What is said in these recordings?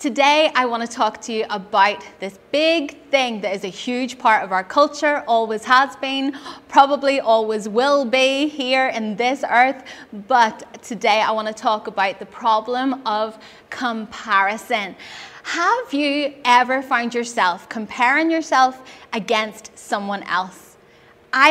Today I want to talk to you about this big thing that is a huge part of our culture, always has been, probably always will be here in this earth. But today I want to talk about the problem of comparison. Have you ever found yourself comparing yourself against someone else? I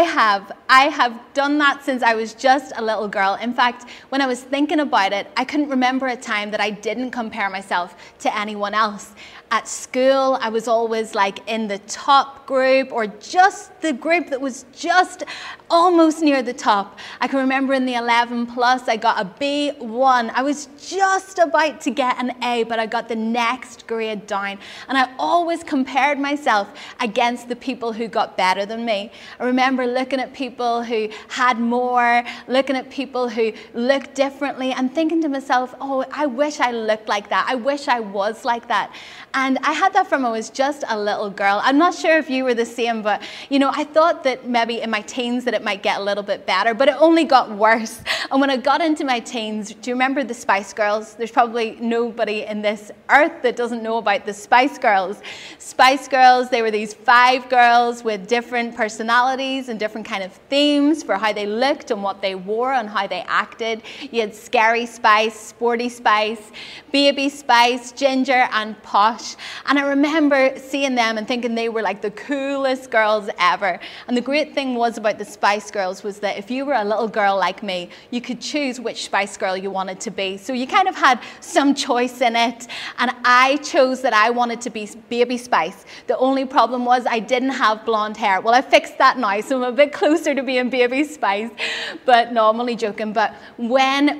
have done that since I was just a little girl. In fact, when I was thinking about it, I couldn't remember a time that I didn't compare myself to anyone else. At school, I was always like in the top group, or just the group that was just almost near the top. I can remember in the 11 plus, I got a B1. I was just about to get an A, but I got the next grade down. And I always compared myself against the people who got better than me. I remember looking at people who had more, looking at people who looked differently, and thinking to myself, oh, I wish I looked like that. I wish I was like that. And I had that from when I was just a little girl. I'm not sure if you were the same, but you know, I thought that maybe in my teens that it might get a little bit better, but it only got worse. And when I got into my teens, do you remember the Spice Girls? There's probably nobody in this earth that doesn't know about the Spice Girls. Spice Girls, they were these 5 girls with different personalities and different kind of themes for how they looked and what they wore and how they acted. You had Scary Spice, Sporty Spice, Baby Spice, Ginger, and Posh. And I remember seeing them and thinking they were like the coolest girls ever. And the great thing was about the Spice Girls was that if you were a little girl like me, you could choose which Spice Girl you wanted to be. So you kind of had some choice in it. And I chose that I wanted to be Baby Spice. The only problem was I didn't have blonde hair. Well, I fixed that now, so I'm a bit closer to being Baby Spice. But no, I'm only joking. But when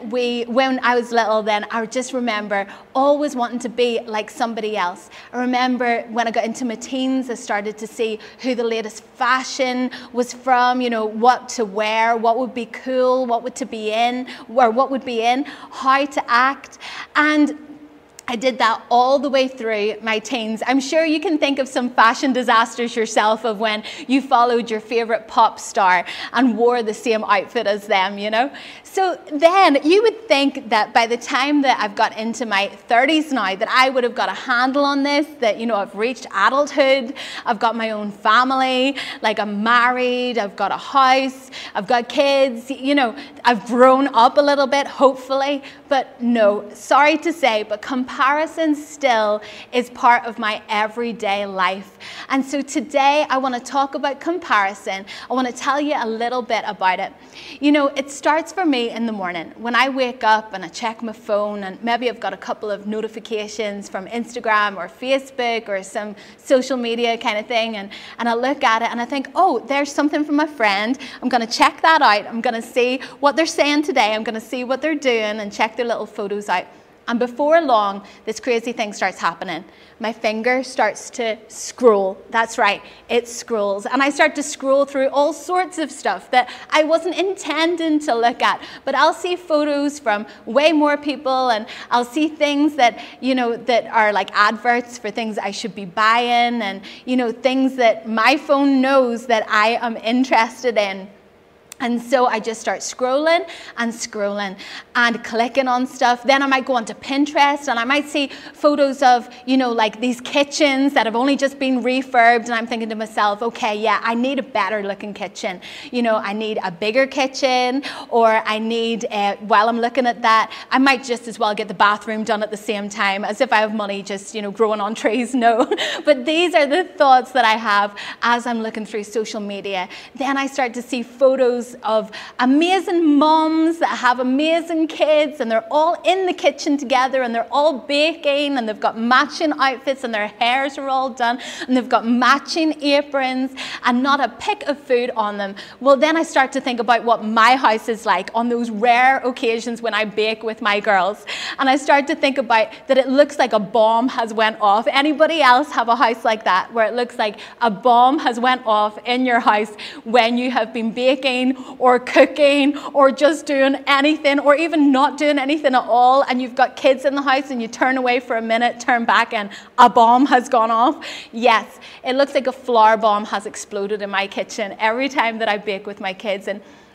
I was little then, I just remember always wanting to be like somebody else. I remember when I got into my teens, I started to see who the latest fashion was from, you know, what to wear, what would be cool, what would to be in, or what would be in, how to act. And I did that all the way through my teens. I'm sure you can think of some fashion disasters yourself of when you followed your favorite pop star and wore the same outfit as them, you know. So then you would think that by the time that I've got into my 30s now, that I would have got a handle on this, that, you know, I've reached adulthood, I've got my own family, like I'm married, I've got a house, I've got kids, you know, I've grown up a little bit, hopefully. But no, sorry to say, but comparison still is part of my everyday life. And so today I want to talk about comparison. I want to tell you a little bit about it. You know, it starts for me in the morning. When I wake up and I check my phone, and maybe I've got a couple of notifications from Instagram or Facebook or some social media kind of thing, and I look at it and I think, oh, there's something from my friend. I'm going to check that out. I'm going to see what they're saying today. I'm going to see what they're doing and check their little photos out. And before long, this crazy thing starts happening. My finger starts to scroll. That's right, it scrolls. And I start to scroll through all sorts of stuff that I wasn't intending to look at. But I'll see photos from way more people, and I'll see things that, you know, that are like adverts for things I should be buying, and, you know, things that my phone knows that I am interested in. And so I just start scrolling and scrolling and clicking on stuff. Then I might go onto Pinterest and I might see photos of, you know, like these kitchens that have only just been refurbed. And I'm thinking to myself, okay, yeah, I need a better looking kitchen. You know, I need a bigger kitchen, or I need, while I'm looking at that, I might just as well get the bathroom done at the same time, as if I have money just, you know, growing on trees. No, but these are the thoughts that I have as I'm looking through social media. Then I start to see photos of amazing moms that have amazing kids, and they're all in the kitchen together, and they're all baking, and they've got matching outfits, and their hairs are all done, and they've got matching aprons, and not a pick of food on them. Well, then I start to think about what my house is like on those rare occasions when I bake with my girls, and I start to think about that it looks like a bomb has went off. Anybody else have a house like that, where it looks like a bomb has went off in your house when you have been baking or cooking or just doing anything, or even not doing anything at all, and you've got kids in the house and you turn away for a minute, turn back, and a bomb has gone off? Yes, it looks like a flour bomb has exploded in my kitchen every time that I bake with my kids. And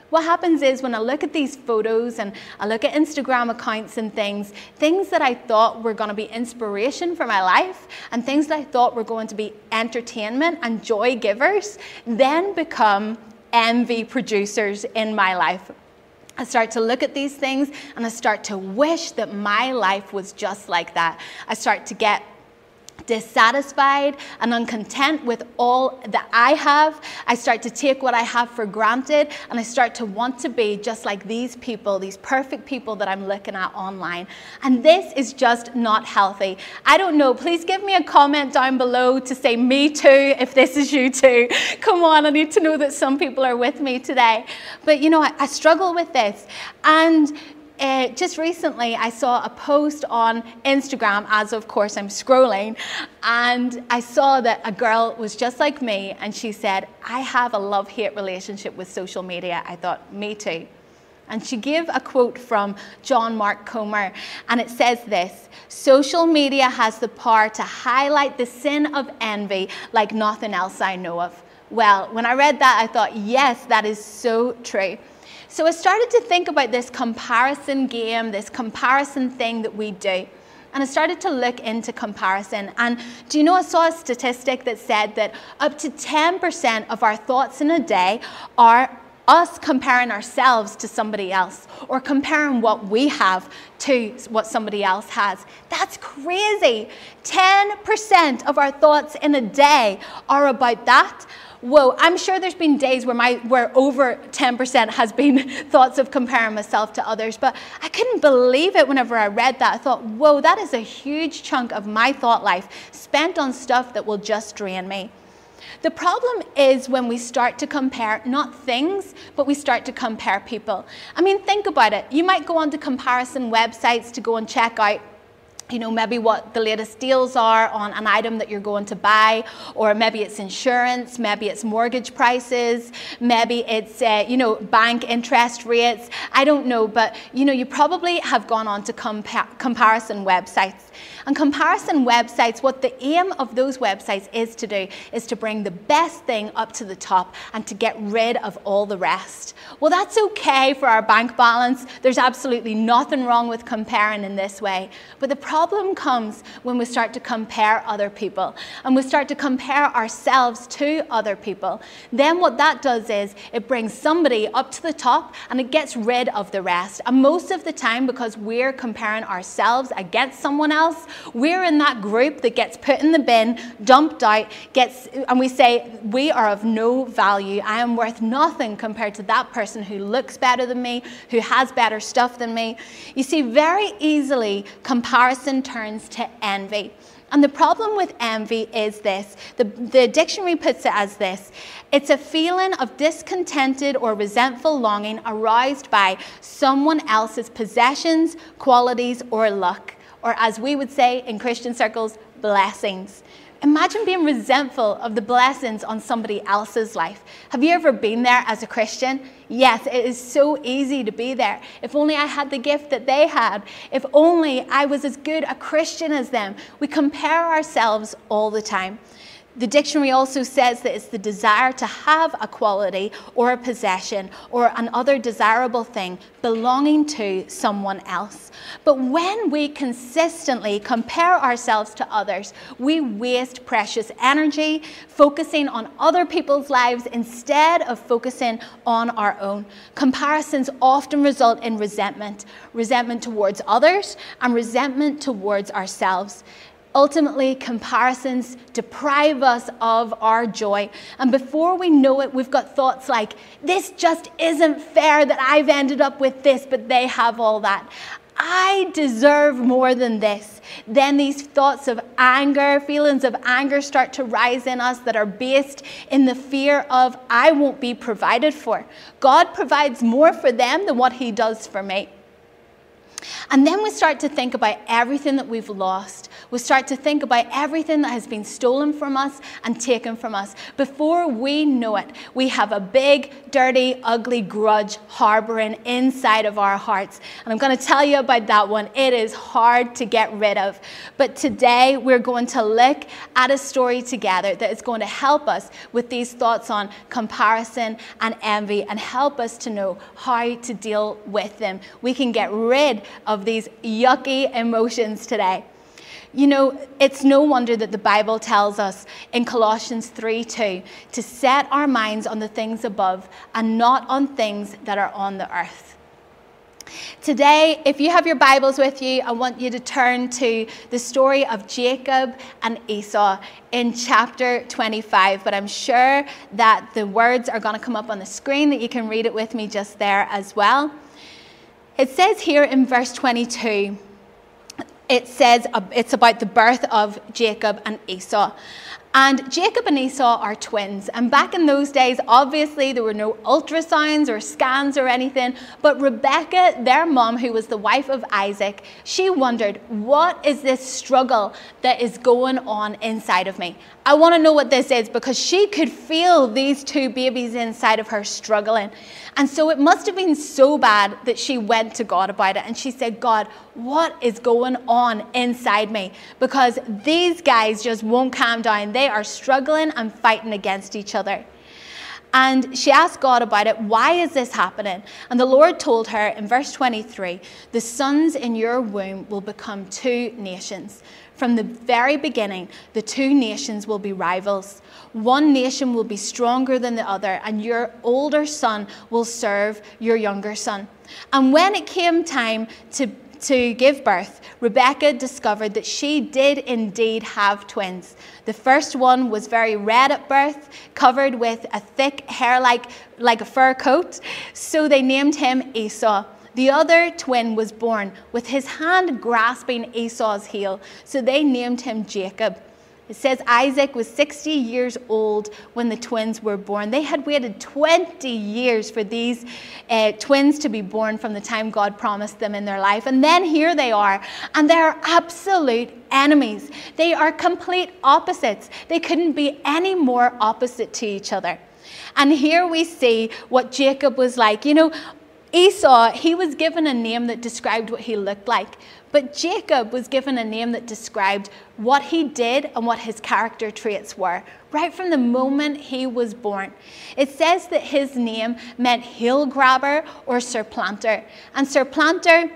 What happens is when I look at these photos and I look at Instagram accounts and things that I thought were going to be inspiration for my life and things that I thought were going to be entertainment and joy givers, then become envy producers in my life. I start to look at these things and I start to wish that my life was just like that. I start to get dissatisfied and uncontent with all that I have. I start to take what I have for granted, and I start to want to be just like these people, these perfect people that I'm looking at online. And this is just not healthy. I don't know, please give me a comment down below to say me too if this is you too. Come on, I need to know that some people are with me today. But you know, I struggle with this. And just recently, I saw a post on Instagram, as of course I'm scrolling, and I saw that a girl was just like me, and she said, I have a love-hate relationship with social media. I thought, me too. And she gave a quote from John Mark Comer, and it says this: social media has the power to highlight the sin of envy like nothing else I know of. Well, when I read that, I thought, yes, that is so true. So I started to think about this comparison game, this comparison thing that we do. And I started to look into comparison. And do you know, I saw a statistic that said that up to 10% of our thoughts in a day are us comparing ourselves to somebody else, or comparing what we have to what somebody else has. That's crazy. 10% of our thoughts in a day are about that. Whoa, I'm sure there's been days where over 10% has been thoughts of comparing myself to others, but I couldn't believe it whenever I read that. I thought, whoa, that is a huge chunk of my thought life spent on stuff that will just drain me. The problem is when we start to compare, not things, but we start to compare people. I mean, think about it. You might go onto comparison websites to go and check out, you know, maybe what the latest deals are on an item that you're going to buy, or maybe it's insurance, maybe it's mortgage prices, maybe it's, you know, bank interest rates. I don't know, but, you know, you probably have gone on to comparison websites. And comparison websites, what the aim of those websites is to do is to bring the best thing up to the top and to get rid of all the rest. Well, that's okay for our bank balance. There's absolutely nothing wrong with comparing in this way. But the problem comes when we start to compare other people and we start to compare ourselves to other people. Then what that does is it brings somebody up to the top and it gets rid of the rest. And most of the time, because we're comparing ourselves against someone else, we're in that group that gets put in the bin, dumped out, and we say, we are of no value. I am worth nothing compared to that person who looks better than me, who has better stuff than me. You see, very easily, comparison turns to envy. And the problem with envy is this. The dictionary puts it as this: it's a feeling of discontented or resentful longing aroused by someone else's possessions, qualities, or luck. Or as we would say in Christian circles, blessings. Imagine being resentful of the blessings on somebody else's life. Have you ever been there as a Christian? Yes, it is so easy to be there. If only I had the gift that they had. If only I was as good a Christian as them. We compare ourselves all the time. The dictionary also says that it's the desire to have a quality or a possession or an other desirable thing belonging to someone else. But when we consistently compare ourselves to others, we waste precious energy focusing on other people's lives instead of focusing on our own. Comparisons often result in resentment towards others and resentment towards ourselves. Ultimately, comparisons deprive us of our joy. And before we know it, we've got thoughts like, this just isn't fair that I've ended up with this, but they have all that. I deserve more than this. Then these thoughts of anger, feelings of anger start to rise in us that are based in the fear of, I won't be provided for. God provides more for them than what He does for me. And then we start to think about everything that we've lost. We start to think about everything that has been stolen from us and taken from us. Before we know it, we have a big, dirty, ugly grudge harboring inside of our hearts. And I'm going to tell you about that one. It is hard to get rid of. But today we're going to look at a story together that is going to help us with these thoughts on comparison and envy and help us to know how to deal with them. We can get rid of these yucky emotions today. You know, it's no wonder that the Bible tells us in Colossians 3:2 to set our minds on the things above and not on things that are on the earth. Today, if you have your Bibles with you, I want you to turn to the story of Jacob and Esau in chapter 25. But I'm sure that the words are going to come up on the screen, that you can read it with me just there as well. It says here in verse 22, it says it's about the birth of Jacob and Esau. And Jacob and Esau are twins. And back in those days, obviously, there were no ultrasounds or scans or anything. But Rebecca, their mom, who was the wife of Isaac, she wondered, what is this struggle that is going on inside of me? I want to know what this is, because she could feel these two babies inside of her struggling. And so it must have been so bad that she went to God about it. And she said, God, what is going on inside me? Because these guys just won't calm down. They are struggling and fighting against each other. And she asked God about it. Why is this happening? And the Lord told her in verse 23, the sons in your womb will become two nations. From the very beginning, the two nations will be rivals. One nation will be stronger than the other, and your older son will serve your younger son. And when it came time to give birth, Rebecca discovered that she did indeed have twins. The first one was very red at birth, covered with a thick hair like a fur coat, so they named him Esau. The other twin was born with his hand grasping Esau's heel, so they named him Jacob. It says Isaac was 60 years old when the twins were born. They had waited 20 years for these twins to be born from the time God promised them in their life. And then here they are, and they're absolute enemies. They are complete opposites. They couldn't be any more opposite to each other. And here we see what Jacob was like. You know, Esau, he was given a name that described what he looked like. But Jacob was given a name that described what he did and what his character traits were, right from the moment he was born. It says that his name meant heel grabber or supplanter. And supplanter,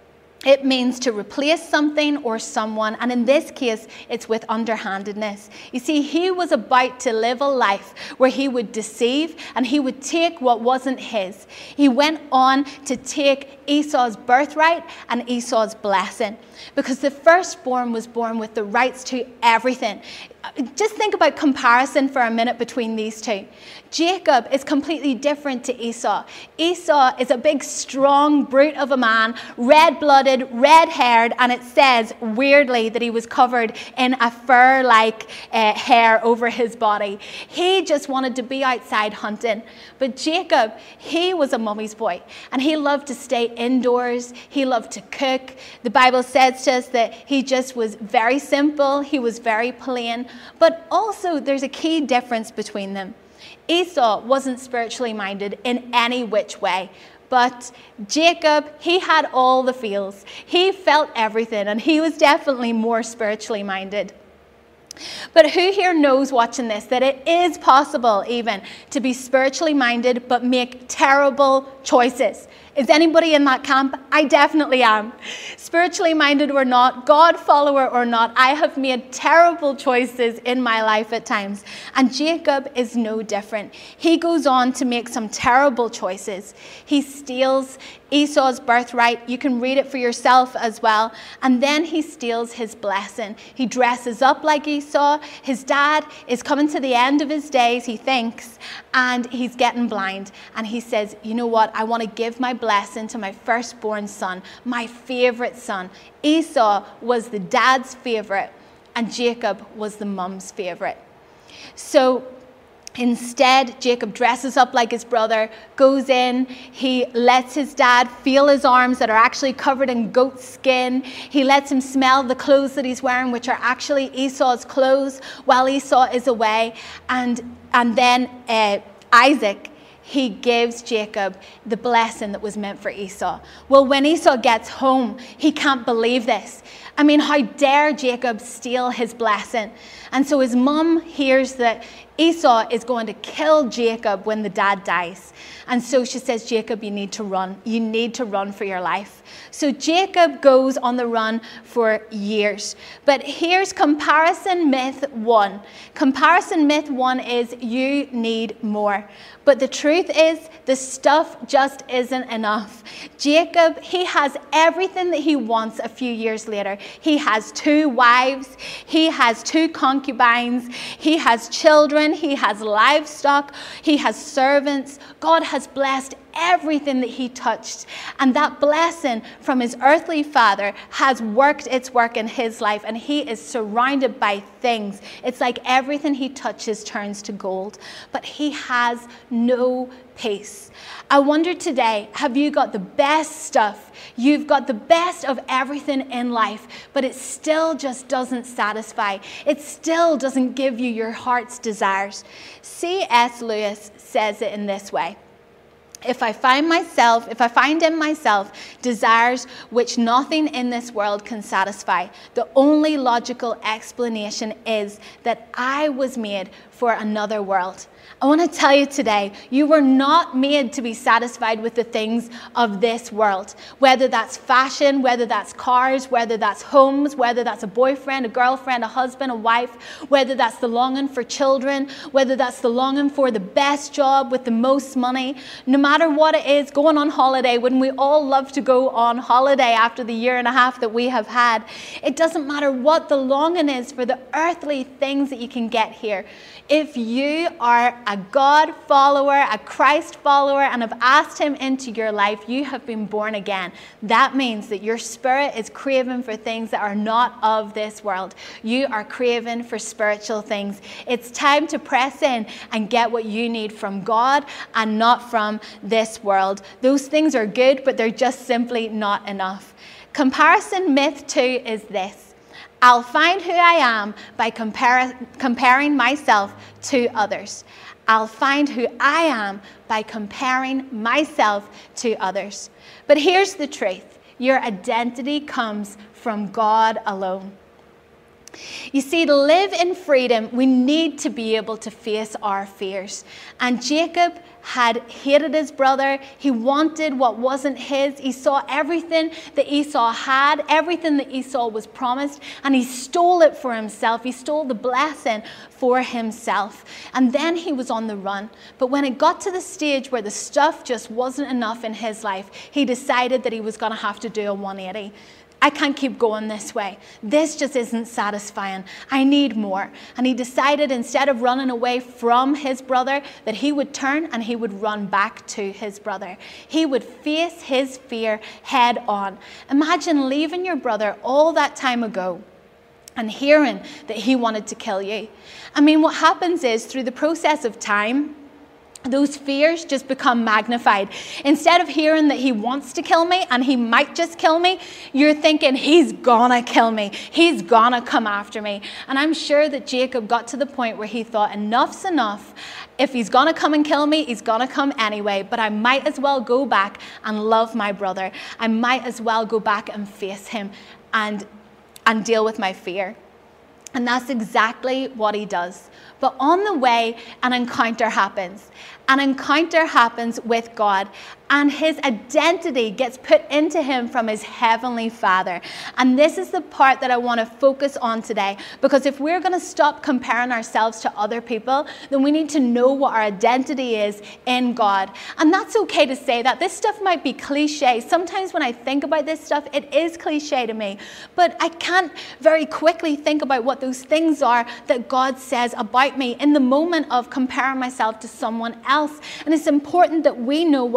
it means to replace something or someone, and in this case, it's with underhandedness. You see, he was about to live a life where he would deceive and he would take what wasn't his. He went on to take Esau's birthright and Esau's blessing, because the firstborn was born with the rights to everything. Just think about comparison for a minute between these two. Jacob is completely different to Esau. Esau is a big, strong brute of a man, red-blooded, red-haired, and it says, weirdly, that he was covered in a fur-like hair over his body. He just wanted to be outside hunting. But Jacob, he was a mummy's boy, and he loved to stay indoors. He loved to cook. The Bible says to us that he just was very simple. He was very plain. But also, there's a key difference between them. Esau wasn't spiritually minded in any which way. But Jacob, he had all the feels. He felt everything, and he was definitely more spiritually minded. But who here knows, watching this, that it is possible even to be spiritually minded but make terrible choices? Is anybody in that camp? I definitely am. Spiritually minded or not, God follower or not, I have made terrible choices in my life at times. And Jacob is no different. He goes on to make some terrible choices. He steals Esau's birthright. You can read it for yourself as well. And then he steals his blessing. He dresses up like Esau. His dad is coming to the end of his days, he thinks, and he's getting blind. And he says, you know what? I want to give my blessing to my firstborn son, my favorite son. Esau was the dad's favorite, and Jacob was the mum's favorite. So Instead, Jacob dresses up like his brother, goes in, he lets his dad feel his arms that are actually covered in goat skin. He lets him smell the clothes that he's wearing, which are actually Esau's clothes, while Esau is away. And then Isaac, he gives Jacob the blessing that was meant for Esau. Well, when Esau gets home, he can't believe this. I mean, how dare Jacob steal his blessing? And so his mum hears that Esau is going to kill Jacob when the dad dies. And so she says, Jacob, you need to run. You need to run for your life. So Jacob goes on the run for years. But here's comparison myth 1. Comparison myth 1 is you need more. But the truth is, the stuff just isn't enough. Jacob, he has everything that he wants a few years later. He has 2 wives. He has 2 concubines. He has children. He has livestock. He has servants. God has blessed everything that he touched. And that blessing from his earthly father has worked its work in his life, and he is surrounded by things. It's like everything he touches turns to gold, but he has no peace. I wonder today, have you got the best stuff? You've got the best of everything in life, but it still just doesn't satisfy. It still doesn't give you your heart's desires. C.S. Lewis says it in this way. If I find in myself desires which nothing in this world can satisfy, the only logical explanation is that I was made for another world. I want to tell you today, you were not made to be satisfied with the things of this world. Whether that's fashion, whether that's cars, whether that's homes, whether that's a boyfriend, a girlfriend, a husband, a wife, whether that's the longing for children, whether that's the longing for the best job with the most money. No matter what it is, going on holiday, when we all love to go on holiday after the 1.5 years that we have had, it doesn't matter what the longing is for the earthly things that you can get here. If you are a God follower, a Christ follower, and have asked him into your life, you have been born again. That means that your spirit is craving for things that are not of this world. You are craving for spiritual things. It's time to press in and get what you need from God and not from this world. Those things are good, but they're just simply not enough. Comparison myth 2 is this. I'll find who I am by comparing myself to others. I'll find who I am by comparing myself to others. But here's the truth. Your identity comes from God alone. You see, to live in freedom, we need to be able to face our fears. And Jacob had hated his brother. He wanted what wasn't his. He saw everything that Esau had, everything that Esau was promised, and he stole it for himself. He stole the blessing for himself. And then he was on the run. But when it got to the stage where the stuff just wasn't enough in his life, he decided that he was going to have to do a 180. I can't keep going this way. This just isn't satisfying. I need more. And he decided, instead of running away from his brother, that he would turn and he would run back to his brother. He would face his fear head on. Imagine leaving your brother all that time ago and hearing that he wanted to kill you. I mean, what happens is, through the process of time, those fears just become magnified. Instead of hearing that he wants to kill me and he might just kill me, you're thinking he's gonna kill me. He's gonna come after me. And I'm sure that Jacob got to the point where he thought, enough's enough. If he's gonna come and kill me, he's gonna come anyway, but I might as well go back and love my brother. I might as well go back and face him and deal with my fear. And that's exactly what he does. But on the way, an encounter happens. An encounter happens with God, and his identity gets put into him from his heavenly Father. And this is the part that I want to focus on today, because if we're going to stop comparing ourselves to other people, then we need to know what our identity is in God. And that's okay to say that. This stuff might be cliche. Sometimes when I think about this stuff, it is cliche to me. But I can't very quickly think about what those things are that God says about me in the moment of comparing myself to someone else. And it's important that we know what God's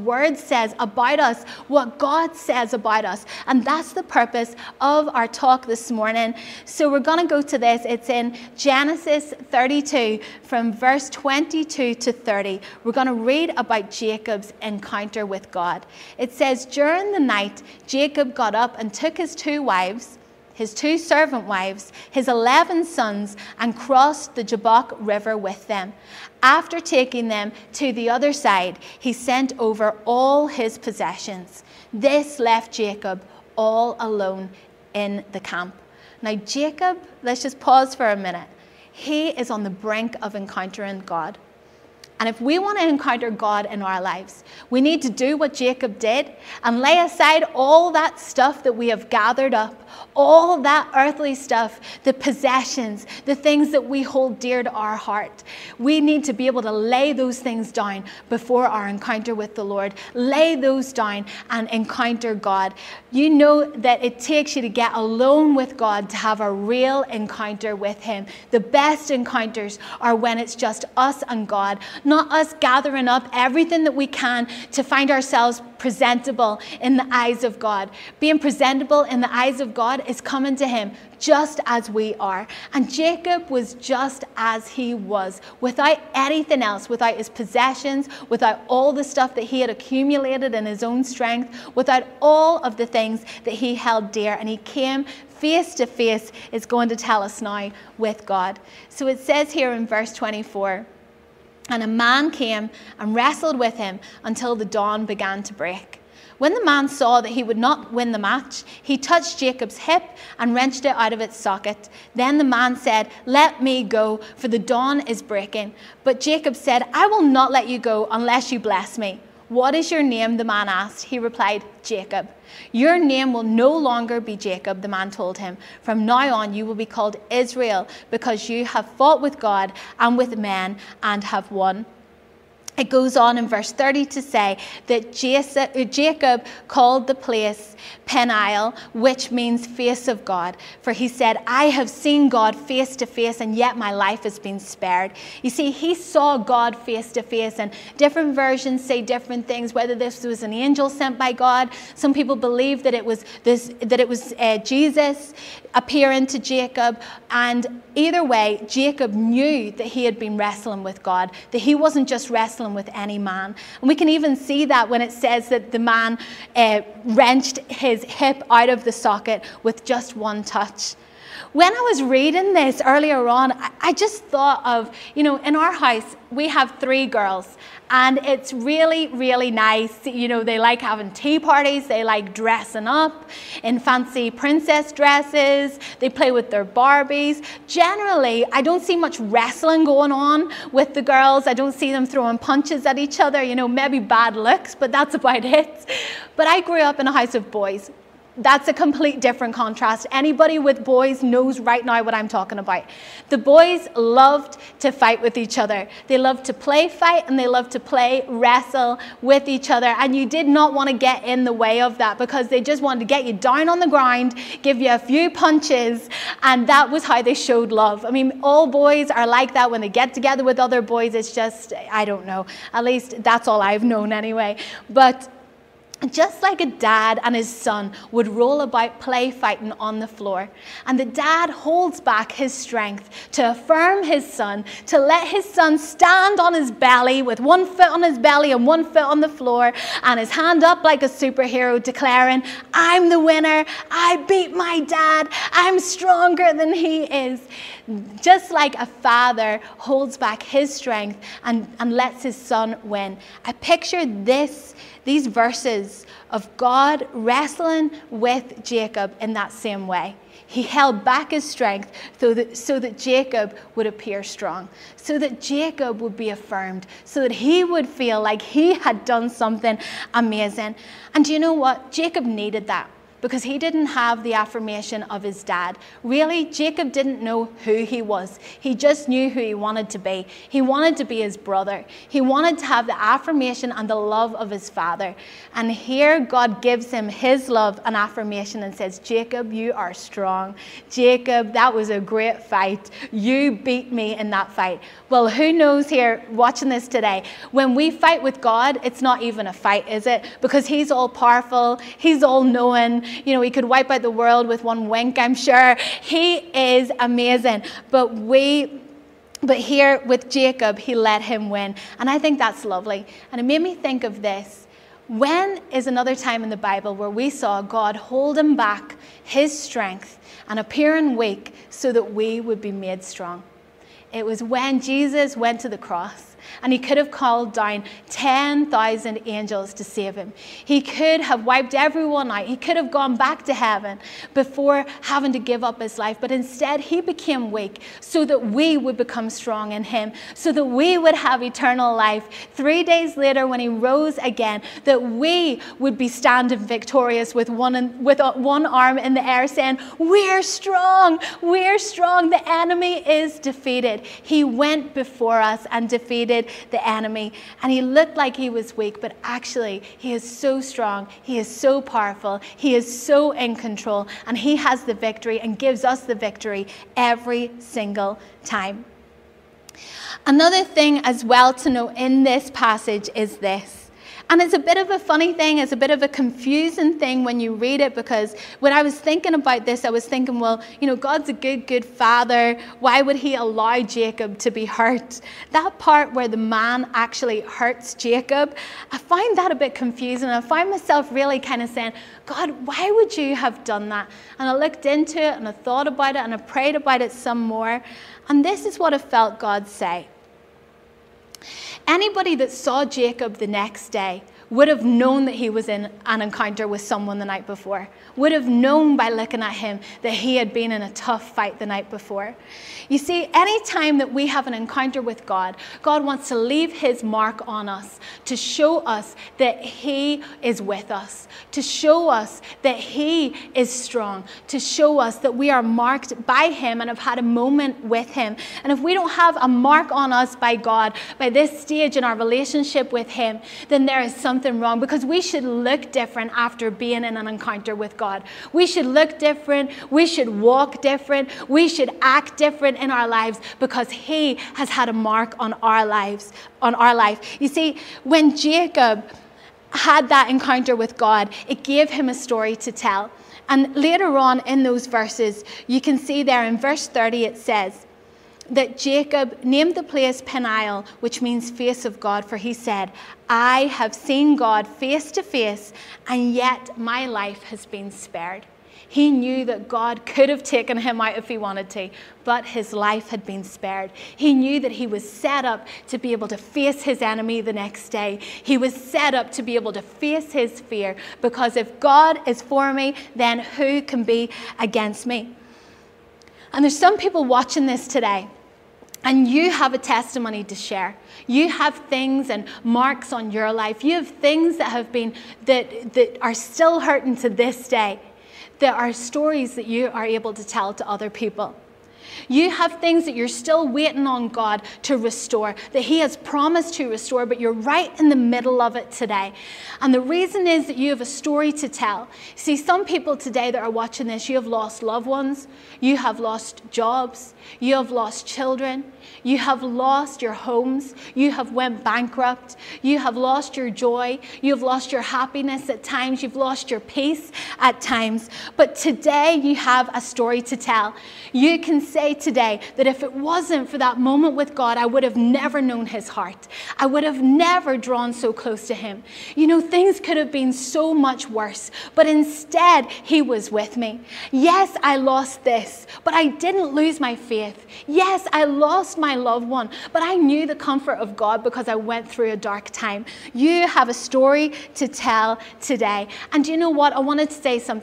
word says about us, what God says about us. And that's the purpose of our talk this morning. So we're going to go to this. It's in Genesis 32 from verse 22 to 30. We're going to read about Jacob's encounter with God. It says, during the night, Jacob got up and took his 2 wives, his 2 servant wives, his 11 sons, and crossed the Jabbok River with them. After taking them to the other side, he sent over all his possessions. This left Jacob all alone in the camp. Now Jacob, let's just pause for a minute. He is on the brink of encountering God. And if we want to encounter God in our lives, we need to do what Jacob did and lay aside all that stuff that we have gathered up, all that earthly stuff, the possessions, the things that we hold dear to our heart. We need to be able to lay those things down before our encounter with the Lord. Lay those down and encounter God. You know that it takes you to get alone with God to have a real encounter with Him. The best encounters are when it's just us and God, not us gathering up everything that we can to find ourselves presentable in the eyes of God. Being presentable in the eyes of God is coming to Him just as we are. And Jacob was just as he was, without anything else, without his possessions, without all the stuff that he had accumulated in his own strength, without all of the things that he held dear. And he came face to face, is going to tell us now, with God. So it says here in verse 24, and a man came and wrestled with him until the dawn began to break. When the man saw that he would not win the match, he touched Jacob's hip and wrenched it out of its socket. Then the man said, "Let me go, for the dawn is breaking." But Jacob said, "I will not let you go unless you bless me." "What is your name?" the man asked. He replied, "Jacob." "Your name will no longer be Jacob," the man told him. "From now on you will be called Israel, because you have fought with God and with men and have won." It goes on in verse 30 to say that Jacob called the place Peniel, which means face of God. For he said, "I have seen God face to face, and yet my life has been spared." You see, he saw God face to face, and different versions say different things, whether this was an angel sent by God. Some people believe that it was Jesus appearing to Jacob. And either way, Jacob knew that he had been wrestling with God, that he wasn't just wrestling with any man. And we can even see that when it says that the man wrenched his hip out of the socket with just one touch. When I was reading this earlier on, I just thought of, in our house, we have 3 girls. And it's really, really nice. They like having tea parties. They like dressing up in fancy princess dresses. They play with their Barbies. Generally, I don't see much wrestling going on with the girls. I don't see them throwing punches at each other. Maybe bad looks, but that's about it. But I grew up in a house of boys. That's a complete different contrast. Anybody with boys knows right now what I'm talking about. The boys loved to fight with each other. They loved to play fight, and they loved to play wrestle with each other. And you did not want to get in the way of that, because they just wanted to get you down on the ground, give you a few punches, and that was how they showed love. I mean, all boys are like that when they get together with other boys. It's just, I don't know. At least that's all I've known anyway. But just like a dad and his son would roll about play fighting on the floor, and the dad holds back his strength to affirm his son, to let his son stand on his belly with one foot on his belly and one foot on the floor, and his hand up like a superhero, declaring, "I'm the winner, I beat my dad, I'm stronger than he is." Just like a father holds back his strength and lets his son win. I picture these verses of God wrestling with Jacob in that same way. He held back his strength so that Jacob would appear strong, so that Jacob would be affirmed, so that he would feel like he had done something amazing. And do you know what? Jacob needed that. because he didn't have the affirmation of his dad. Really, Jacob didn't know who he was. He just knew who he wanted to be. He wanted to be his brother. He wanted to have the affirmation and the love of his father. And here God gives him his love and affirmation and says, Jacob, you are strong. Jacob, that was a great fight. You beat me in that fight. Well, who knows here watching this today, when we fight with God, it's not even a fight, is it? Because he's all powerful, he's all knowing, you know, he could wipe out the world with one wink, I'm sure. He is amazing. But here with Jacob, he let him win. And I think that's lovely. And it made me think of this. When is another time in the Bible where we saw God holding back his strength and appearing weak so that we would be made strong? It was when Jesus went to the cross. And he could have called down 10,000 angels to save him. He could have wiped everyone out. He could have gone back to heaven before having to give up his life. But instead, he became weak so that we would become strong in him, so that we would have eternal life. 3 days later, when he rose again, that we would be standing victorious with one arm in the air saying, we're strong, we're strong. The enemy is defeated. He went before us and defeated the enemy, and he looked like he was weak, but actually he is so strong, he is so powerful, he is so in control, and he has the victory and gives us the victory every single time. Another thing as well to know in this passage is this. And it's a bit of a funny thing, it's a bit of a confusing thing when you read it, because when I was thinking about this, I was thinking, well, you know, God's a good, good father. Why would he allow Jacob to be hurt? That part where the man actually hurts Jacob, I find that a bit confusing. I find myself really kind of saying, God, why would you have done that? And I looked into it and I thought about it and I prayed about it some more. And this is what I felt God say. Anybody that saw Jacob the next day would have known that he was in an encounter with someone the night before, would have known by looking at him that he had been in a tough fight the night before. You see, any time that we have an encounter with God, God wants to leave his mark on us to show us that he is with us, to show us that he is strong, to show us that we are marked by him and have had a moment with him. And if we don't have a mark on us by God, by this stage in our relationship with him, then there is something wrong, because we should look different after being in an encounter with God. We should look different. We should walk different. We should act different in our lives because he has had a mark on our lives, on our life. You see, when Jacob had that encounter with God, it gave him a story to tell. And later on in those verses, you can see there in verse 30, it says that Jacob named the place Peniel, which means face of God, for he said, I have seen God face to face, and yet my life has been spared. He knew that God could have taken him out if he wanted to, but his life had been spared. He knew that he was set up to be able to face his enemy the next day. He was set up to be able to face his fear, because if God is for me, then who can be against me? And there's some people watching this today, and you have a testimony to share. You have things and marks on your life. You have things that have been, that are still hurting to this day. There are stories that you are able to tell to other people. You have things that you're still waiting on God to restore, that he has promised to restore, but you're right in the middle of it today. And the reason is that you have a story to tell. See, some people today that are watching this, you have lost loved ones, you have lost jobs, you have lost children, you have lost your homes, you have went bankrupt, you have lost your joy, you have lost your happiness at times, you've lost your peace at times. But today you have a story to tell. You can say today that if it wasn't for that moment with God, I would have never known his heart. I would have never drawn so close to him. You know, things could have been so much worse, but instead he was with me. Yes, I lost this, but I didn't lose my faith. Yes, I lost my loved one, but I knew the comfort of God because I went through a dark time. You have a story to tell today. And do you know what? I wanted to say something.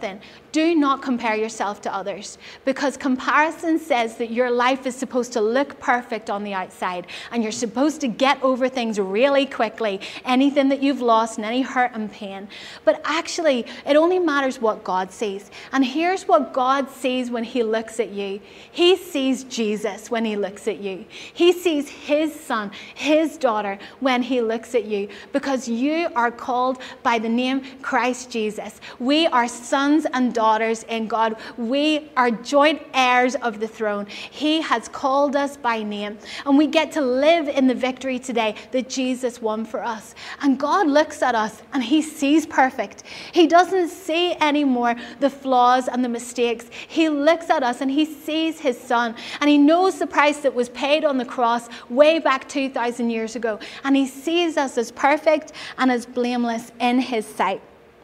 Do not compare yourself to others, because comparison says that your life is supposed to look perfect on the outside and you're supposed to get over things really quickly, anything that you've lost and any hurt and pain. But actually, it only matters what God sees. And here's what God sees when he looks at you. He sees Jesus when he looks at you. He sees his son, his daughter when he looks at you, because you are called by the name Christ Jesus. We are sons and daughters in God. We are joint heirs of the throne. He has called us by name, and we get to live in the victory today that Jesus won for us. And God looks at us and he sees perfect. He doesn't see anymore the flaws and the mistakes. He looks at us and he sees his son, and he knows the price that was paid on the cross way back 2,000 years ago, and he sees us as perfect and as blameless in his sight.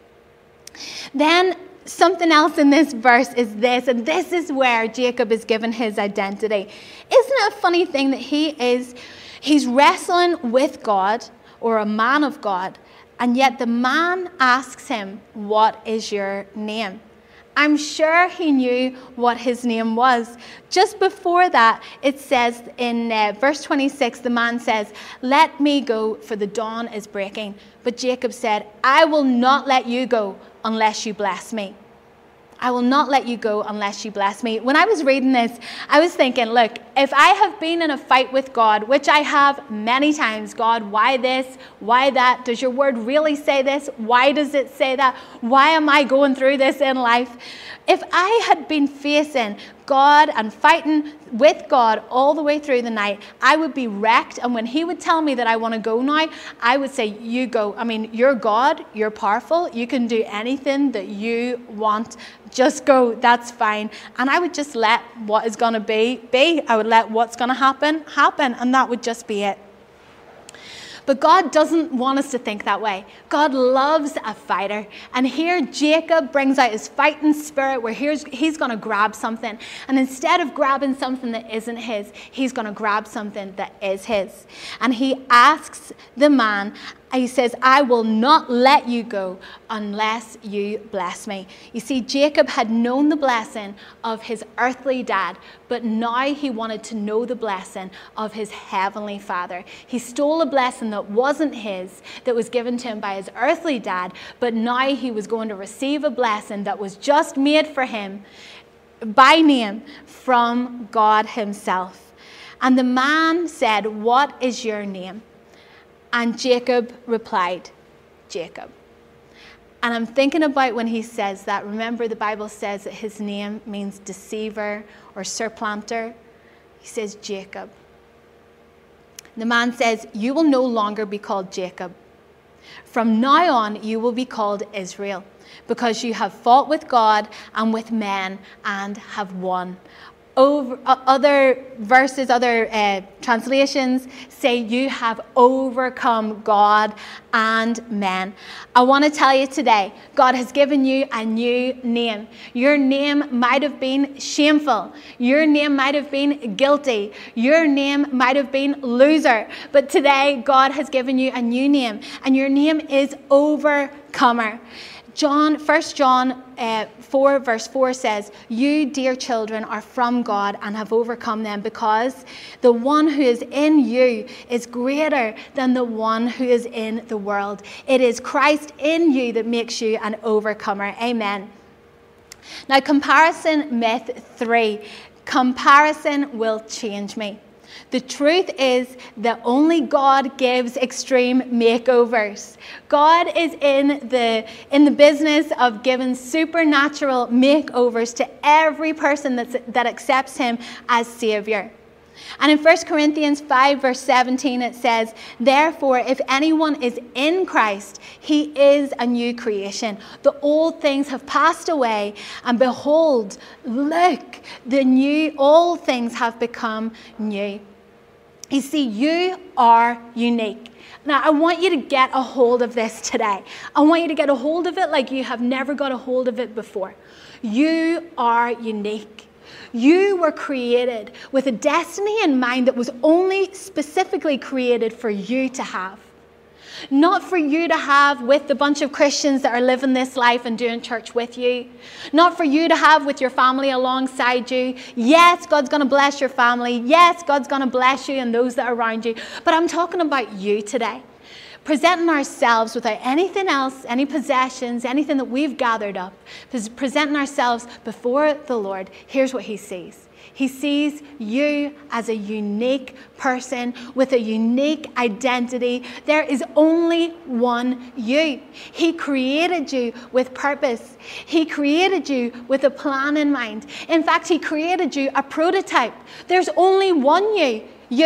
Then something else in this verse is this, and this is where Jacob is given his identity. Isn't it a funny thing that he's wrestling with God, or a man of God, and yet the man asks him, "What is your name?" I'm sure he knew what his name was. Just before that, it says in verse 26, the man says, "Let me go, for the dawn is breaking." But Jacob said, "I will not let you go unless you bless me." I will not let you go unless you bless me. When I was reading this, I was thinking, look, if I have been in a fight with God, which I have many times, God, why this? Why that? Does your word really say this? Why does it say that? Why am I going through this in life? If I had been facing God and fighting with God all the way through the night, I would be wrecked. And when he would tell me that I want to go now, I would say, you go. I mean, you're God, you're powerful, you can do anything that you want. Just go, that's fine. And I would just let what is going to be. I would let what's going to happen, and that would just be it. But God doesn't want us to think that way. God loves a fighter. And here Jacob brings out his fighting spirit, where he's going to grab something. And instead of grabbing something that isn't his, he's going to grab something that is his. And he asks the man, he says, "I will not let you go unless you bless me." You see, Jacob had known the blessing of his earthly dad, but now he wanted to know the blessing of his heavenly Father. He stole a blessing that wasn't his, that was given to him by his earthly dad, but now he was going to receive a blessing that was just made for him by name from God himself. And the man said, "What is your name?" And Jacob replied, "Jacob." And I'm thinking about when he says that. Remember, the Bible says that his name means deceiver or supplanter. He says Jacob. The man says, "You will no longer be called Jacob. From now on, you will be called Israel, because you have fought with God and with men and have won." Other verses, other translations say you have overcome God and men. I want to tell you today, God has given you a new name. Your name might have been shameful. Your name might have been guilty. Your name might have been loser. But today, God has given you a new name, and your name is Overcomer. 1 John 4 verse 4 says, "You, dear children, are from God and have overcome them, because the one who is in you is greater than the one who is in the world." It is Christ in you that makes you an overcomer. Amen. Now, comparison myth 3. Comparison will change me. The truth is that only God gives extreme makeovers. God is in the business of giving supernatural makeovers to every person that accepts him as Savior. And in 1 Corinthians 5 verse 17 it says, "Therefore, if anyone is in Christ, he is a new creation. The old things have passed away, and behold, look, all things have become new." You see, you are unique. Now, I want you to get a hold of this today. I want you to get a hold of it like you have never got a hold of it before. You are unique. You were created with a destiny in mind that was only specifically created for you to have. Not for you to have with the bunch of Christians that are living this life and doing church with you. Not for you to have with your family alongside you. Yes, God's going to bless your family. Yes, God's going to bless you and those that are around you. But I'm talking about you today. Presenting ourselves without anything else, any possessions, anything that we've gathered up. Presenting ourselves before the Lord. Here's what he sees. He sees you as a unique person with a unique identity. There is only one you. He created you with purpose. He created you with a plan in mind. In fact, he created you a prototype. There's only one you.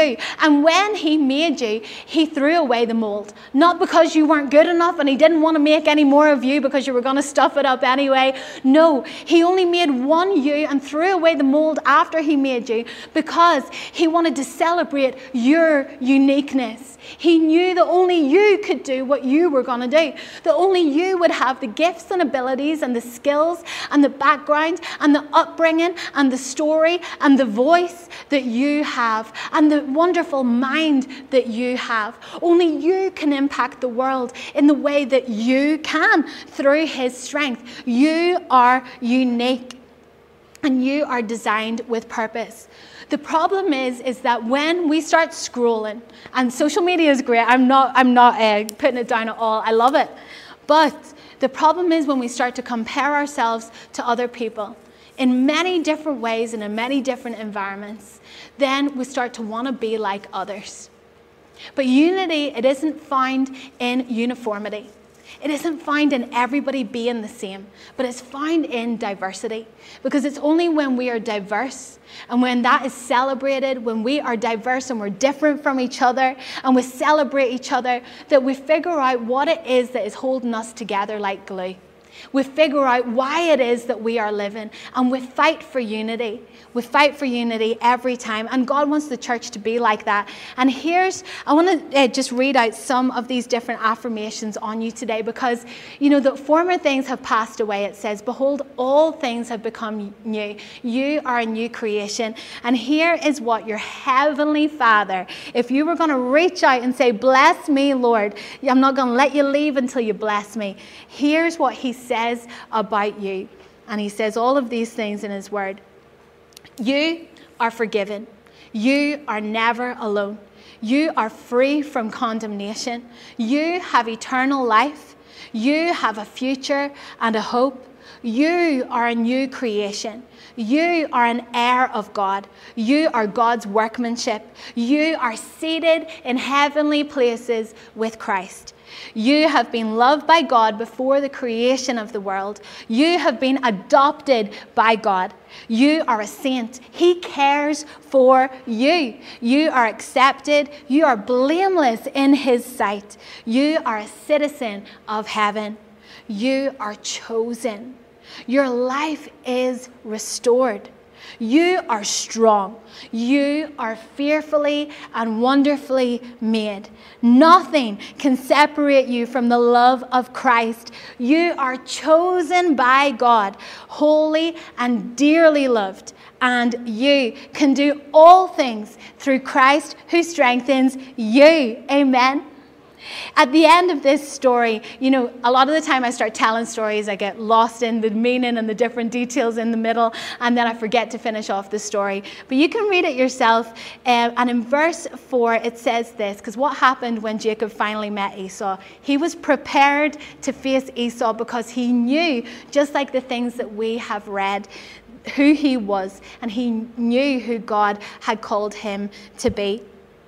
And when he made you, he threw away the mold. Not because you weren't good enough and he didn't want to make any more of you because you were going to stuff it up anyway. No, he only made one you and threw away the mold after he made you because he wanted to celebrate your uniqueness. He knew that only you could do what you were going to do. That only you would have the gifts and abilities and the skills and the background and the upbringing and the story and the voice that you have and the wonderful mind that you have. Only you can impact the world in the way that you can through his strength. You are unique and you are designed with purpose. The problem is that when we start scrolling, and social media is great, I'm not putting it down at all, I love it. But the problem is when we start to compare ourselves to other people in many different ways and in many different environments, then we start to want to be like others. But unity, it isn't found in uniformity. It isn't found in everybody being the same, but it's found in diversity. Because it's only when we are diverse and when that is celebrated, when we are diverse and we're different from each other and we celebrate each other, that we figure out what it is that is holding us together like glue. We figure out why it is that we are living and we fight for unity. We fight for unity every time, and God wants the church to be like that. And I want to just read out some of these different affirmations on you today because, you know, the former things have passed away. It says, behold, all things have become new. You are a new creation. And here is what your heavenly Father, if you were going to reach out and say, bless me, Lord, I'm not going to let you leave until you bless me. Here's what he says about you. And he says all of these things in his word. You are forgiven. You are never alone. You are free from condemnation. You have eternal life. You have a future and a hope. You are a new creation. You are an heir of God. You are God's workmanship. You are seated in heavenly places with Christ. You have been loved by God before the creation of the world. You have been adopted by God. You are a saint. He cares for you. You are accepted. You are blameless in his sight. You are a citizen of heaven. You are chosen. Your life is restored. You are strong. You are fearfully and wonderfully made. Nothing can separate you from the love of Christ. You are chosen by God, holy and dearly loved. And you can do all things through Christ who strengthens you. Amen. At the end of this story, you know, a lot of the time I start telling stories, I get lost in the meaning and the different details in the middle, and then I forget to finish off the story. But you can read it yourself, and in verse 4 it says this, because what happened when Jacob finally met Esau? He was prepared to face Esau because he knew, just like the things that we have read, who he was, and he knew who God had called him to be.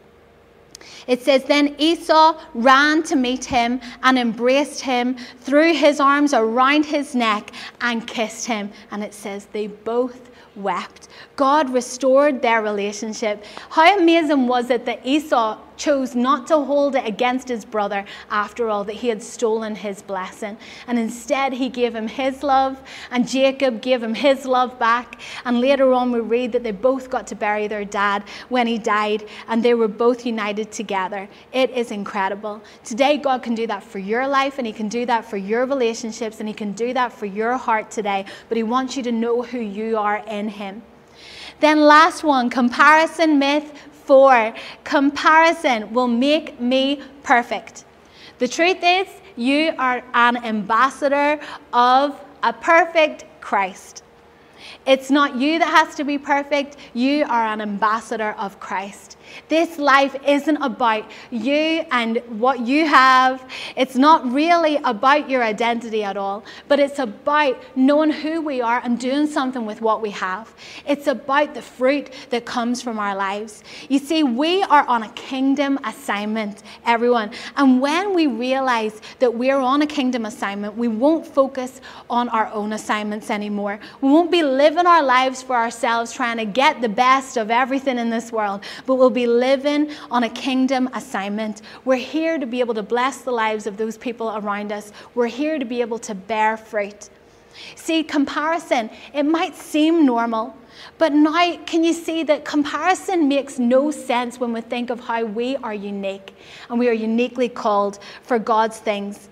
It says, then Esau ran to meet him and embraced him, threw his arms around his neck and kissed him. And it says they both wept. God restored their relationship. How amazing was it that Esau chose not to hold it against his brother after all, that he had stolen his blessing. And instead he gave him his love, and Jacob gave him his love back. And later on we read that they both got to bury their dad when he died, and they were both united together. It is incredible. Today God can do that for your life, and he can do that for your relationships, and he can do that for your heart today. But he wants you to know who you are in him. Then last one, comparison myth 4. Comparison will make me perfect. The truth is, you are an ambassador of a perfect Christ. It's not you that has to be perfect. You are an ambassador of Christ. This life isn't about you and what you have. It's not really about your identity at all, but it's about knowing who we are and doing something with what we have. It's about the fruit that comes from our lives. You see, we are on a kingdom assignment, everyone. And when we realize that we're on a kingdom assignment, we won't focus on our own assignments anymore. We won't be living our lives for ourselves, trying to get the best of everything in this world, but we'll be living on a kingdom assignment. We're here to be able to bless the lives of those people around us. We're here to be able to bear fruit. See, comparison, it might seem normal, but now can you see that comparison makes no sense when we think of how we are unique and we are uniquely called for God's things.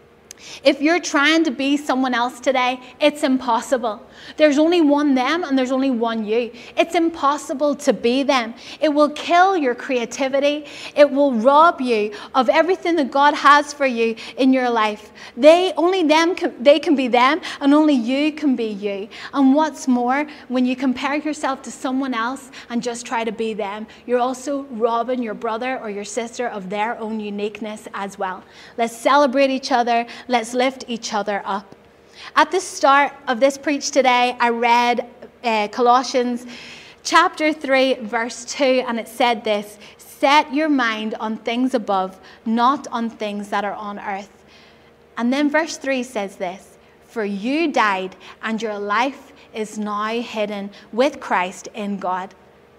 If you're trying to be someone else today, it's impossible. There's only one them and there's only one you. It's impossible to be them. It will kill your creativity. It will rob you of everything that God has for you in your life. They can be them, and only you can be you. And what's more, when you compare yourself to someone else and just try to be them, you're also robbing your brother or your sister of their own uniqueness as well. Let's celebrate each other. Let's lift each other up. At the start of this preach today, I read Colossians chapter 3, verse 2, and it said this: set your mind on things above, not on things that are on earth. And then verse 3 says this: for you died, and your life is now hidden with Christ in God.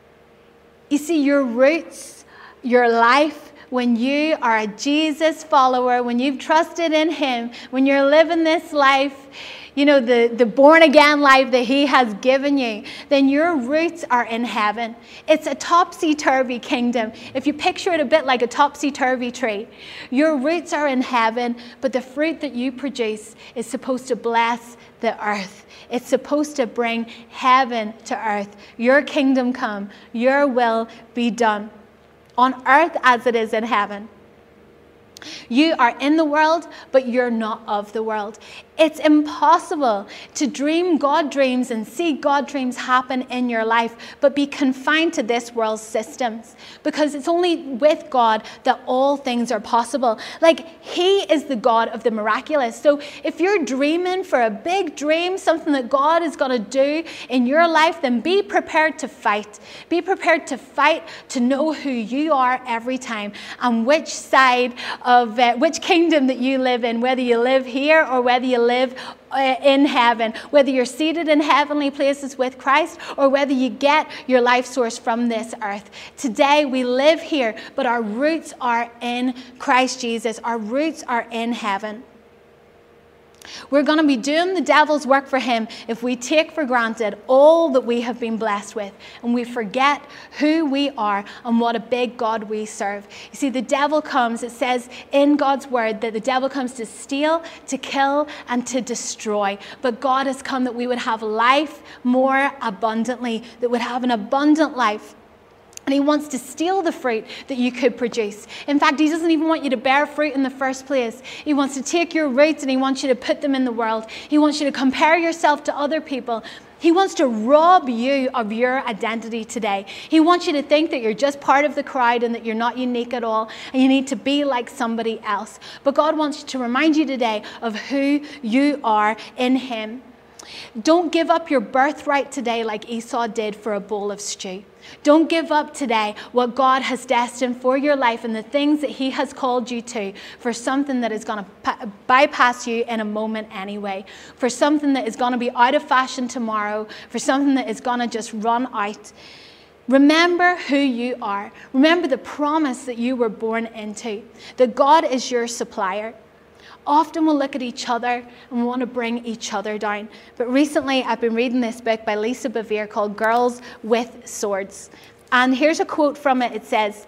You see, your roots, your life, when you are a Jesus follower, when you've trusted in Him, when you're living this life, you know, the born-again life that He has given you, then your roots are in heaven. It's a topsy-turvy kingdom. If you picture it a bit like a topsy-turvy tree, your roots are in heaven, but the fruit that you produce is supposed to bless the earth. It's supposed to bring heaven to earth. Your kingdom come, your will be done on earth as it is in heaven. You are in the world, but you're not of the world. It's impossible to dream God dreams and see God dreams happen in your life, but be confined to this world's systems, because it's only with God that all things are possible. Like, He is the God of the miraculous. So if you're dreaming for a big dream, something that God is going to do in your life, then be prepared to fight. Be prepared to fight to know who you are every time and which side of which kingdom that you live in, whether you live here or whether you live in heaven, whether you're seated in heavenly places with Christ or whether you get your life source from this earth. Today we live here, but our roots are in Christ Jesus. Our roots are in heaven. We're going to be doing the devil's work for him if we take for granted all that we have been blessed with and we forget who we are and what a big God we serve. You see, the devil comes, it says in God's word that the devil comes to steal, to kill, and to destroy. But God has come that we would have life more abundantly, that would have an abundant life. And He wants to steal the fruit that you could produce. In fact, He doesn't even want you to bear fruit in the first place. He wants to take your roots and He wants you to put them in the world. He wants you to compare yourself to other people. He wants to rob you of your identity today. He wants you to think that you're just part of the crowd and that you're not unique at all and you need to be like somebody else. But God wants to remind you today of who you are in Him. Don't give up your birthright today like Esau did for a bowl of stew. Don't give up today what God has destined for your life and the things that He has called you to for something that is going to bypass you in a moment anyway, for something that is going to be out of fashion tomorrow, for something that is going to just run out. Remember who you are. Remember the promise that you were born into, that God is your supplier. Often we'll look at each other and we want to bring each other down. But recently I've been reading this book by Lisa Bevere called Girls with Swords. And here's a quote from it. It says,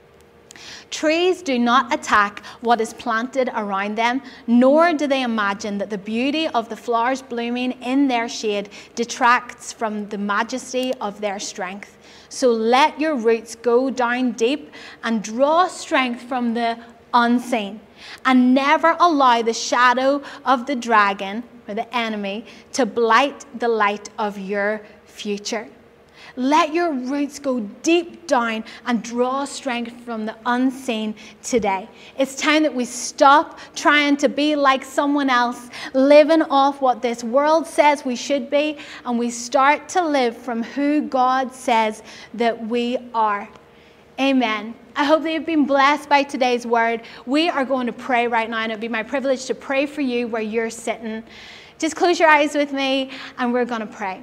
"Trees do not attack what is planted around them, nor do they imagine that the beauty of the flowers blooming in their shade detracts from the majesty of their strength. So let your roots go down deep and draw strength from the unseen. And never allow the shadow of the dragon or the enemy to blight the light of your future. Let your roots go deep down and draw strength from the unseen today. It's time that we stop trying to be like someone else, living off what this world says we should be, and we start to live from who God says that we are. Amen. I hope that you've been blessed by today's word. We are going to pray right now, and it'll be my privilege to pray for you where you're sitting. Just close your eyes with me, and we're going to pray.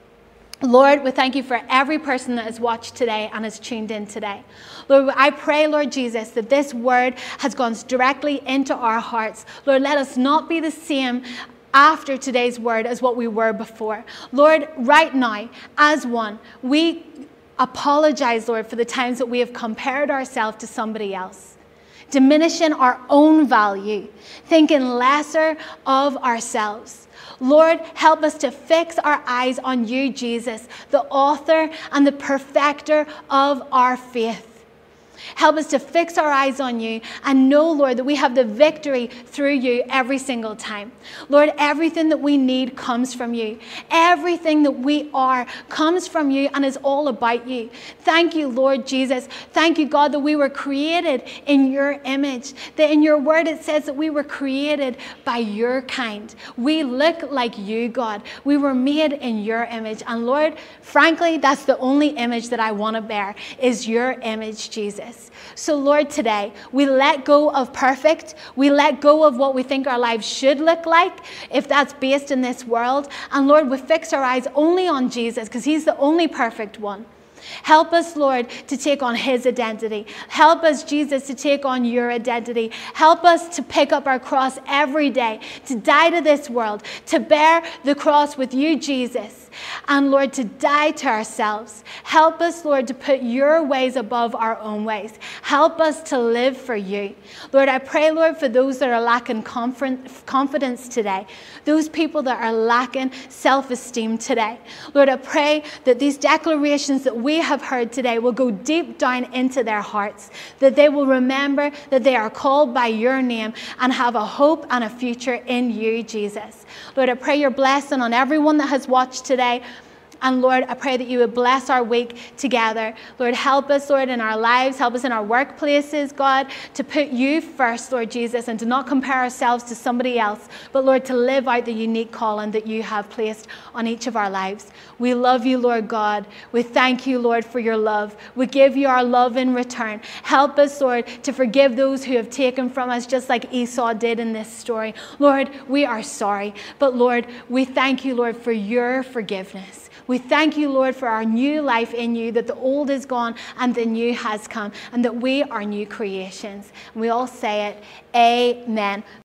Lord, we thank you for every person that has watched today and has tuned in today. Lord, I pray, Lord Jesus, that this word has gone directly into our hearts. Lord, let us not be the same after today's word as what we were before. Lord, right now, as one, we apologize, Lord, for the times that we have compared ourselves to somebody else, diminishing our own value, thinking lesser of ourselves. Lord, help us to fix our eyes on you, Jesus, the author and the perfecter of our faith. Help us to fix our eyes on you and know, Lord, that we have the victory through you every single time. Lord, everything that we need comes from you. Everything that we are comes from you and is all about you. Thank you, Lord Jesus. Thank you, God, that we were created in your image. That in your word it says that we were created by your kind. We look like you, God. We were made in your image. And Lord, frankly, that's the only image that I want to bear, is your image, Jesus. So Lord, today we let go of perfect. We let go of what we think our lives should look like, if that's based in this world. And Lord, we fix our eyes only on Jesus, because he's the only perfect one. Help us, Lord, to take on his identity. Help us, Jesus, to take on your identity. Help us to pick up our cross every day, to die to this world, to bear the cross with you, Jesus. And Lord, to die to ourselves. Help us, Lord, to put your ways above our own ways. Help us to live for you. Lord, I pray, Lord, for those that are lacking confidence today, those people that are lacking self-esteem today. Lord, I pray that these declarations that we have heard today will go deep down into their hearts, that they will remember that they are called by your name and have a hope and a future in you, Jesus. Lord, I pray your blessing on everyone that has watched today. And Lord, I pray that you would bless our week together. Lord, help us, Lord, in our lives. Help us in our workplaces, God, to put you first, Lord Jesus, and to not compare ourselves to somebody else, but Lord, to live out the unique calling that you have placed on each of our lives. We love you, Lord God. We thank you, Lord, for your love. We give you our love in return. Help us, Lord, to forgive those who have taken from us, just like Esau did in this story. Lord, we are sorry, but Lord, we thank you, Lord, for your forgiveness. We thank you, Lord, for our new life in you, that the old is gone and the new has come, and that we are new creations. And we all say it, amen.